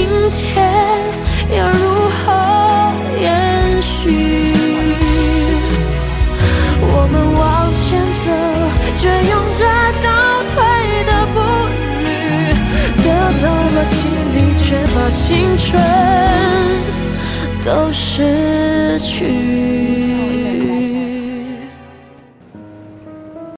天要如何延续？我们往前走，却用着倒退的步履，得到了体力，却把青春都失去。